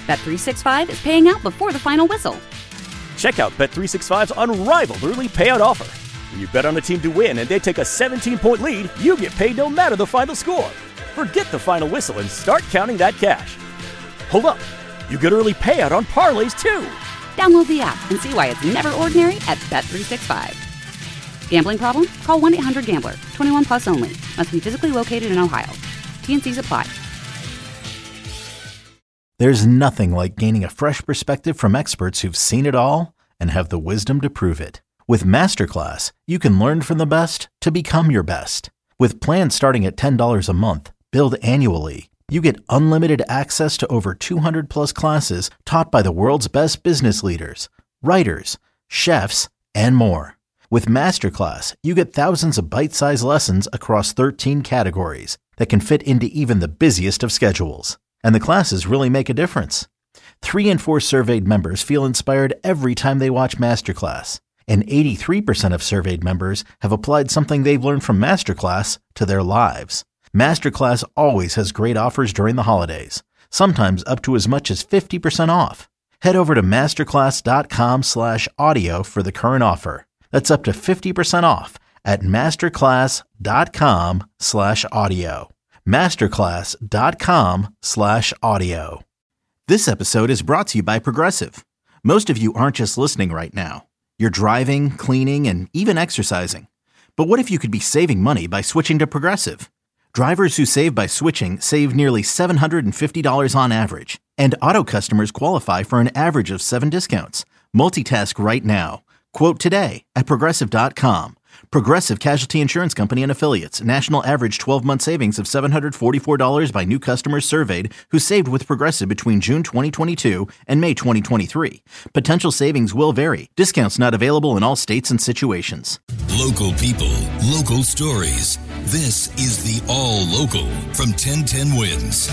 Bet365 is paying out before the final whistle. Check out Bet365's unrivaled early payout offer. When you bet on a team to win and they take a 17-point lead, you get paid no matter the final score. Forget the final whistle and start counting that cash. Hold up. You get early payout on parlays, too. Download the app and see why it's never ordinary at Bet365. Gambling problem? Call 1-800-GAMBLER. 21 plus only. Must be physically located in Ohio. T&Cs apply. There's nothing like gaining a fresh perspective from experts who've seen it all and have the wisdom to prove it. With Masterclass, you can learn from the best to become your best. With plans starting at $10 a month, billed annually, you get unlimited access to over 200 plus classes taught by the world's best business leaders, writers, chefs, and more. With Masterclass, you get thousands of bite-sized lessons across 13 categories that can fit into even the busiest of schedules. And the classes really make a difference. 3 in 4 surveyed members feel inspired every time they watch Masterclass. And 83% of surveyed members have applied something they've learned from Masterclass to their lives. Masterclass always has great offers during the holidays, sometimes up to as much as 50% off. Head over to masterclass.com/audio for the current offer. That's up to 50% off at masterclass.com/audio. masterclass.com/audio. This episode is brought to you by Progressive. Most of you aren't just listening right now. You're driving, cleaning, and even exercising. But what if you could be saving money by switching to Progressive? Drivers who save by switching save nearly $750 on average. And auto customers qualify for an average of 7 discounts. Multitask right now. Quote today at Progressive.com. Progressive Casualty Insurance Company and Affiliates. National average 12-month savings of $744 by new customers surveyed who saved with Progressive between June 2022 and May 2023. Potential savings will vary. Discounts not available in all states and situations. Local people, local stories. This is the All Local from 1010 Wins.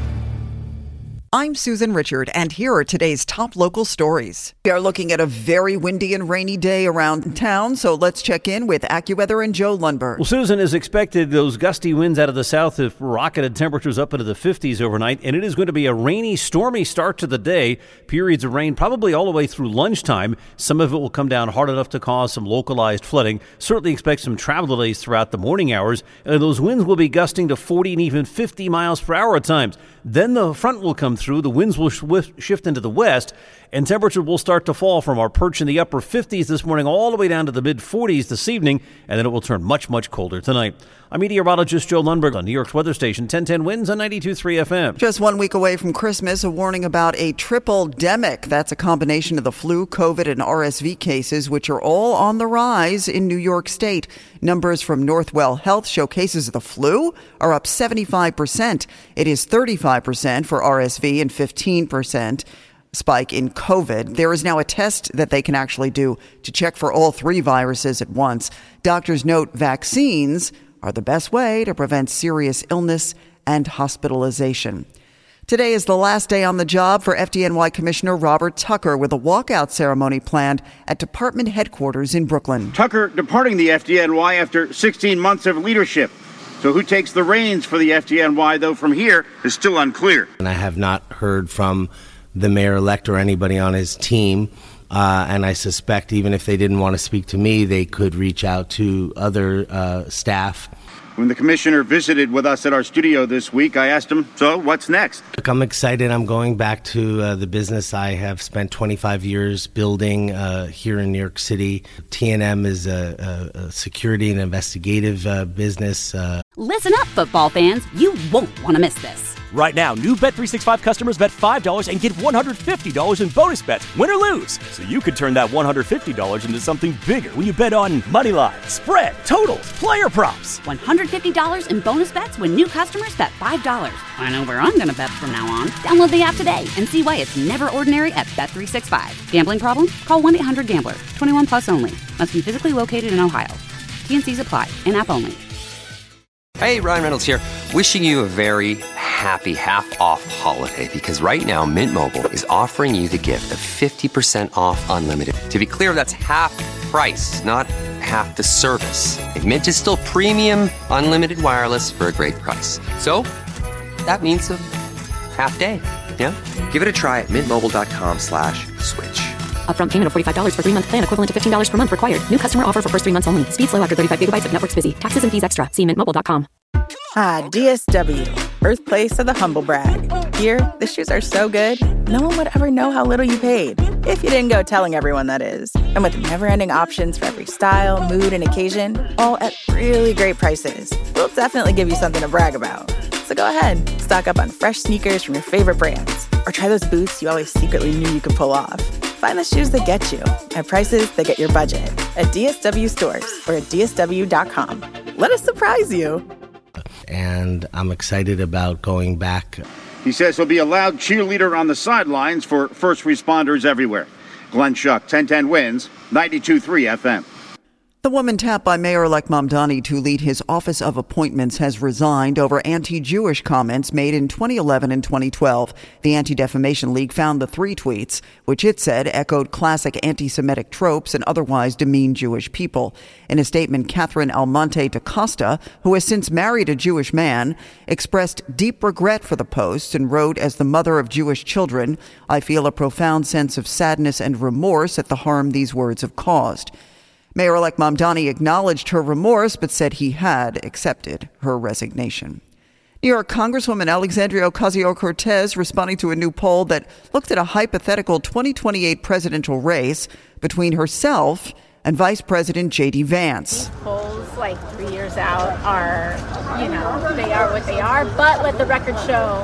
I'm Susan Richard, and here are today's top local stories. We are looking at a very windy and rainy day around town, so let's check in with AccuWeather and Joe Lundberg. Well, Susan, as expected, those gusty winds out of the south have rocketed temperatures up into the 50s overnight, and it is going to be a rainy, stormy start to the day. Periods of rain probably all the way through lunchtime. Some of it will come down hard enough to cause some localized flooding. Certainly expect some travel delays throughout the morning hours, and those winds will be gusting to 40 and even 50 miles per hour at times. Then the front will come through, the winds will shift into the west, and temperature will start to fall from our perch in the upper 50s this morning all the way down to the mid-40s this evening, and then it will turn much, much colder tonight. I'm meteorologist Joe Lundberg on New York's weather station, 1010 Winds on 92.3 FM. Just 1 week away from Christmas, a warning about a triple-demic. That's a combination of the flu, COVID, and RSV cases, which are all on the rise in New York State. Numbers from Northwell Health show cases of the flu are up 75%. It is 35% for RSV and 15% spike in COVID. There is now a test that they can actually do to check for all 3 viruses at once. Doctors note vaccines are the best way to prevent serious illness and hospitalization. Today is the last day on the job for FDNY Commissioner Robert Tucker, with a walkout ceremony planned at department headquarters in Brooklyn. Tucker departing the FDNY after 16 months of leadership. So who takes the reins for the FDNY, though, from here is still unclear. And I have not heard from the mayor-elect or anybody on his team. And I suspect even if they didn't want to speak to me, they could reach out to other staff. When the commissioner visited with us at our studio this week, I asked him, so what's next? Look, I'm excited. I'm going back to the business I have spent 25 years building here in New York City. TNM is a security and investigative business. Listen up, football fans. You won't want to miss this. Right now, new Bet365 customers bet $5 and get $150 in bonus bets, win or lose. So you could turn that $150 into something bigger when you bet on money line, spread, totals, player props. $150 in bonus bets when new customers bet $5. I know where I'm going to bet from now on. Download the app today and see why it's never ordinary at Bet365. Gambling problem? Call 1-800-GAMBLER. 21 plus only. Must be physically located in Ohio. T&Cs apply. In-app only. Hey, Ryan Reynolds here. Wishing you a very happy half-off holiday, because right now Mint Mobile is offering you the gift of 50% off unlimited. To be clear, that's half price, not half the service. Mint is still premium unlimited wireless for a great price. So that means a half day. Yeah? Give it a try at mintmobile.com/switch. Upfront payment of $45 for 3-month plan, equivalent to $15 per month required. New customer offer for first 3 months only. Speed slow after 35 gigabytes if network's busy. Taxes and fees extra. See mintmobile.com. DSW, birthplace of the humble brag. Here, the shoes are so good, no one would ever know how little you paid. If you didn't go telling everyone, that is. And with never-ending options for every style, mood, and occasion, all at really great prices, we'll definitely give you something to brag about. So go ahead, stock up on fresh sneakers from your favorite brands, or try those boots you always secretly knew you could pull off. Find the shoes that get you at prices that get your budget at DSW stores or at DSW.com. Let us surprise you. And I'm excited about going back. He says he'll be a loud cheerleader on the sidelines for first responders everywhere. Glenn Schuck, 1010 Wins, 92.3 FM. The woman tapped by Mayor-elect Mamdani to lead his Office of Appointments has resigned over anti-Jewish comments made in 2011 and 2012. The Anti-Defamation League found the 3 tweets, which it said echoed classic anti-Semitic tropes and otherwise demeaned Jewish people. In a statement, Catherine Almonte da Costa, who has since married a Jewish man, expressed deep regret for the posts and wrote, "As the mother of Jewish children, I feel a profound sense of sadness and remorse at the harm these words have caused." Mayor-elect Mamdani acknowledged her remorse, but said he had accepted her resignation. New York Congresswoman Alexandria Ocasio-Cortez responding to a new poll that looked at a hypothetical 2028 presidential race between herself and Vice President J.D. Vance. Polls like 3 years out are, they are what they are, but let the record show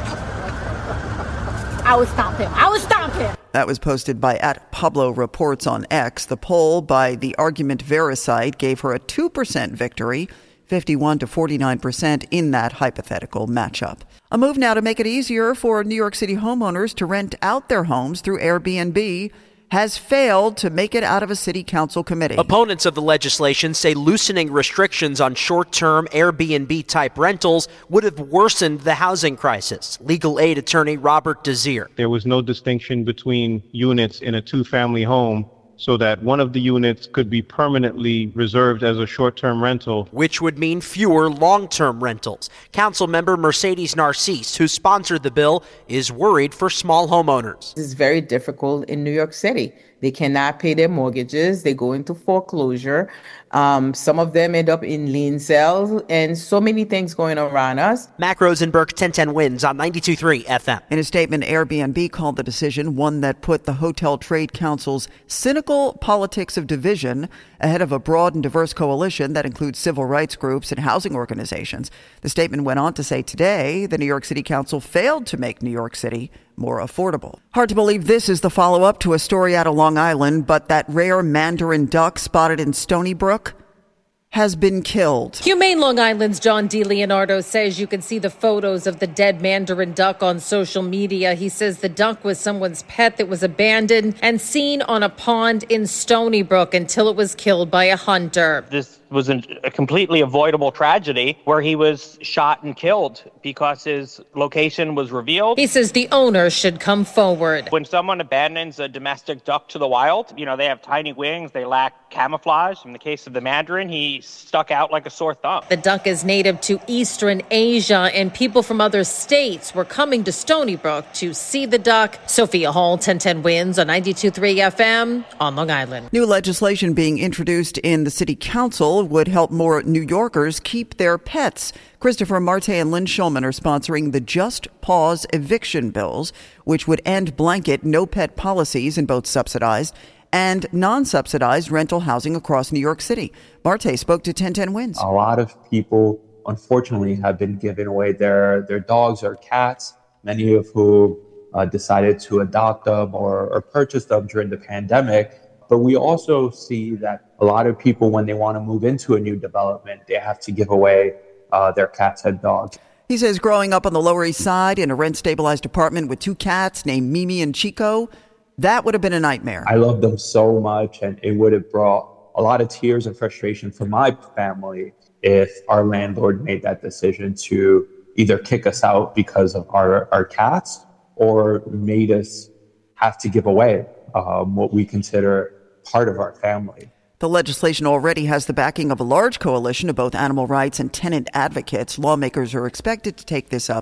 I would stomp him. That was posted by @PabloReports on X. The poll by the Argument Verisite gave her a 2% victory, 51 to 49% in that hypothetical matchup. A move now to make it easier for New York City homeowners to rent out their homes through Airbnb has failed to make it out of a city council committee. Opponents of the legislation say loosening restrictions on short-term Airbnb-type rentals would have worsened the housing crisis. Legal aid attorney Robert Desir. There was no distinction between units in a 2-family home, so that one of the units could be permanently reserved as a short-term rental. Which would mean fewer long-term rentals. Council member Mercedes Narcisse, who sponsored the bill, is worried for small homeowners. It's very difficult in New York City. They cannot pay their mortgages. They go into foreclosure. Some of them end up in lien sales, and so many things going around us. Mac Rosenberg, 1010 Wins on 92.3 FM. In a statement, Airbnb called the decision one that put the Hotel Trade Council's cynical politics of division ahead of a broad and diverse coalition that includes civil rights groups and housing organizations. The statement went on to say today the New York City Council failed to make New York City more affordable. Hard to believe this is the follow-up to a story out of Long Island, but that rare mandarin duck spotted in Stony Brook has been killed. Humane Long Island's John DiLeonardo says you can see the photos of the dead mandarin duck on social media. He says the duck was someone's pet that was abandoned and seen on a pond in Stony Brook until it was killed by a hunter. This was a completely avoidable tragedy where he was shot and killed because his location was revealed. He says the owner should come forward. When someone abandons a domestic duck to the wild, they have tiny wings, they lack camouflage. In the case of the mandarin, he stuck out like a sore thumb. The duck is native to Eastern Asia, and people from other states were coming to Stony Brook to see the duck. Sophia Hall, 1010 Wins on 92.3 FM on Long Island. New legislation being introduced in the city council would help more New Yorkers keep their pets. Christopher Marte and Lynn Shulman are sponsoring the Just Pause eviction bills, which would end blanket no-pet policies in both subsidized and non-subsidized rental housing across New York City. Marte spoke to 1010 Wins. A lot of people, unfortunately, have been giving away their dogs or cats, many of whom decided to adopt them or purchase them during the pandemic. But we also see that a lot of people, when they want to move into a new development, they have to give away their cats and dogs. He says growing up on the Lower East Side in a rent-stabilized apartment with 2 cats named Mimi and Chico, that would have been a nightmare. I love them so much, and it would have brought a lot of tears and frustration for my family if our landlord made that decision to either kick us out because of our cats or made us have to give away what we consider part of our family. The legislation already has the backing of a large coalition of both animal rights and tenant advocates. Lawmakers are expected to take this up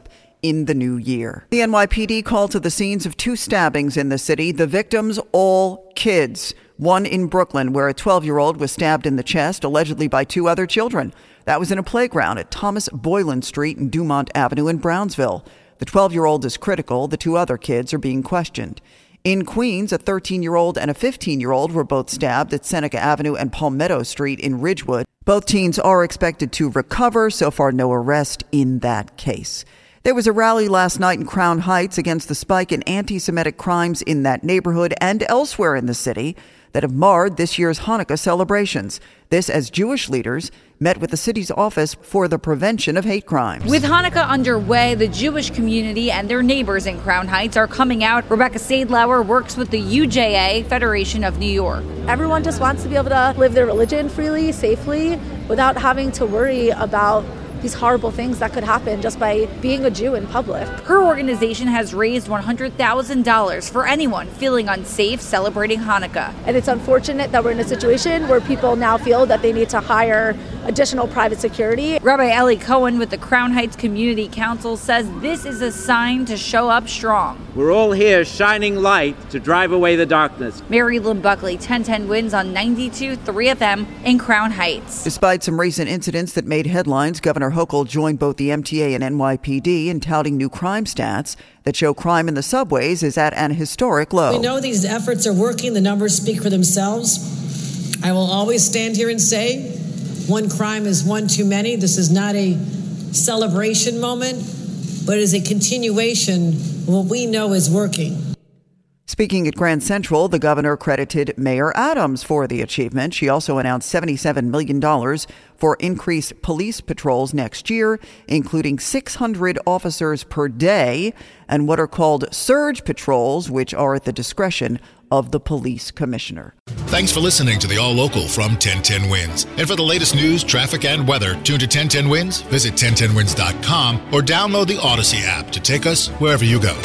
in the new year. The NYPD called to the scenes of 2 stabbings in the city. The victims, all kids. One in Brooklyn, where a 12-year-old was stabbed in the chest, allegedly by 2 other children. That was in a playground at Thomas Boylan Street and Dumont Avenue in Brownsville. The 12-year-old is critical. The 2 other kids are being questioned. In Queens, a 13-year-old and a 15-year-old were both stabbed at Seneca Avenue and Palmetto Street in Ridgewood. Both teens are expected to recover. So far, no arrest in that case. There was a rally last night in Crown Heights against the spike in anti-Semitic crimes in that neighborhood and elsewhere in the city that have marred this year's Hanukkah celebrations. This as Jewish leaders met with the city's Office for the Prevention of Hate Crimes. With Hanukkah underway, the Jewish community and their neighbors in Crown Heights are coming out. Rebecca Seidlauer works with the UJA, Federation of New York. Everyone just wants to be able to live their religion freely, safely, without having to worry about these horrible things that could happen just by being a Jew in public. Her organization has raised $100,000 for anyone feeling unsafe celebrating Hanukkah. And it's unfortunate that we're in a situation where people now feel that they need to hire additional private security. Rabbi Eli Cohen with the Crown Heights Community Council says this is a sign to show up strong. We're all here shining light to drive away the darkness. Mary Lynn Buckley, 1010 Wins on 92.3 FM in Crown Heights. Despite some recent incidents that made headlines, Governor Hochul joined both the MTA and NYPD in touting new crime stats that show crime in the subways is at an historic low. We know these efforts are working. The numbers speak for themselves. I will always stand here and say, one crime is one too many. This is not a celebration moment, but it is a continuation of what we know is working. Speaking at Grand Central, the governor credited Mayor Adams for the achievement. She also announced $77 million for increased police patrols next year, including 600 officers per day and what are called surge patrols, which are at the discretion of the police commissioner. Thanks for listening to the All Local from 1010 Wins. And for the latest news, traffic, and weather, tune to 1010 Wins, visit 1010wins.com, or download the Odyssey app to take us wherever you go.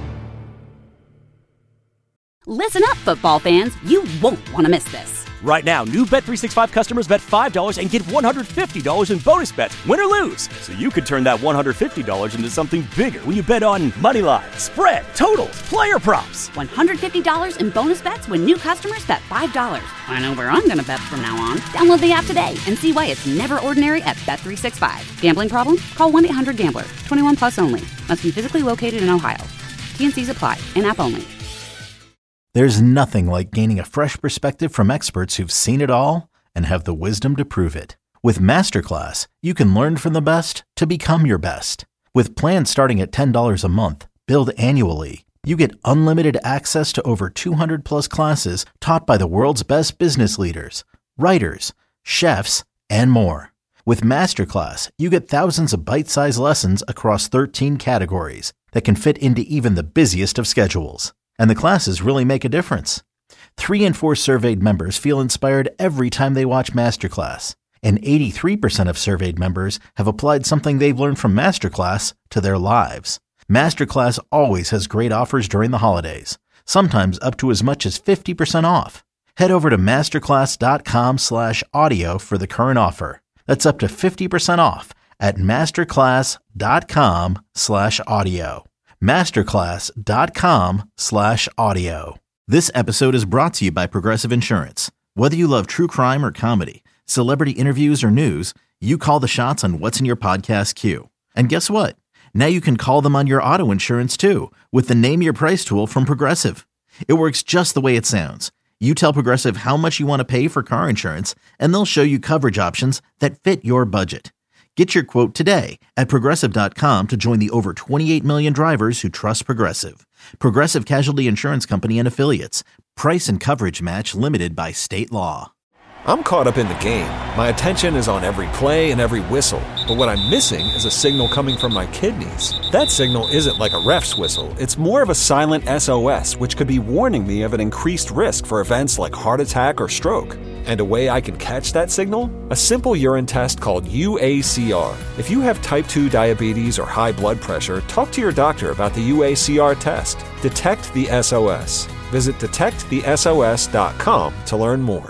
Listen up, football fans. You won't want to miss this. Right now, new Bet365 customers bet $5 and get $150 in bonus bets, win or lose. So you could turn that $150 into something bigger when you bet on money line, spread, totals, player props. $150 in bonus bets when new customers bet $5. I know where I'm going to bet from now on. Download the app today and see why it's never ordinary at Bet365. Gambling problem? Call 1-800-GAMBLER. 21 plus only. Must be physically located in Ohio. T&Cs apply. In-app only. There's nothing like gaining a fresh perspective from experts who've seen it all and have the wisdom to prove it. With Masterclass, you can learn from the best to become your best. With plans starting at $10 a month, billed annually, you get unlimited access to over 200 plus classes taught by the world's best business leaders, writers, chefs, and more. With Masterclass, you get thousands of bite-sized lessons across 13 categories that can fit into even the busiest of schedules. And the classes really make a difference. 3 in 4 surveyed members feel inspired every time they watch Masterclass. And 83% of surveyed members have applied something they've learned from Masterclass to their lives. Masterclass always has great offers during the holidays, sometimes up to as much as 50% off. Head over to masterclass.com/audio for the current offer. That's up to 50% off at masterclass.com/audio. Masterclass.com/audio. This episode is brought to you by Progressive Insurance. Whether you love true crime or comedy, celebrity interviews or news, you call the shots on what's in your podcast queue. And guess what? Now you can call them on your auto insurance too with the Name Your Price tool from Progressive. It works just the way it sounds. You tell Progressive how much you want to pay for car insurance, and they'll show you coverage options that fit your budget. Get your quote today at Progressive.com to join the over 28 million drivers who trust Progressive. Progressive Casualty Insurance Company and Affiliates. Price and coverage match limited by state law. I'm caught up in the game. My attention is on every play and every whistle. But what I'm missing is a signal coming from my kidneys. That signal isn't like a ref's whistle. It's more of a silent SOS, which could be warning me of an increased risk for events like heart attack or stroke. And a way I can catch that signal? A simple urine test called UACR. If you have type 2 diabetes or high blood pressure, talk to your doctor about the UACR test. Detect the SOS. Visit detectthesos.com to learn more.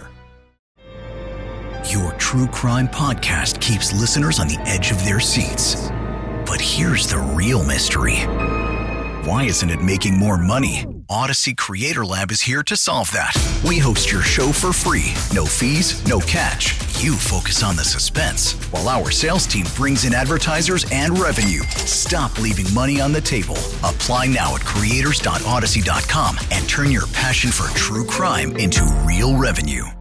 Your true crime podcast keeps listeners on the edge of their seats. But here's the real mystery. Why isn't it making more money? Odyssey Creator Lab is here to solve that. We host your show for free. No fees, no catch. You focus on the suspense, while our sales team brings in advertisers and revenue. Stop leaving money on the table. Apply now at creators.odyssey.com and turn your passion for true crime into real revenue.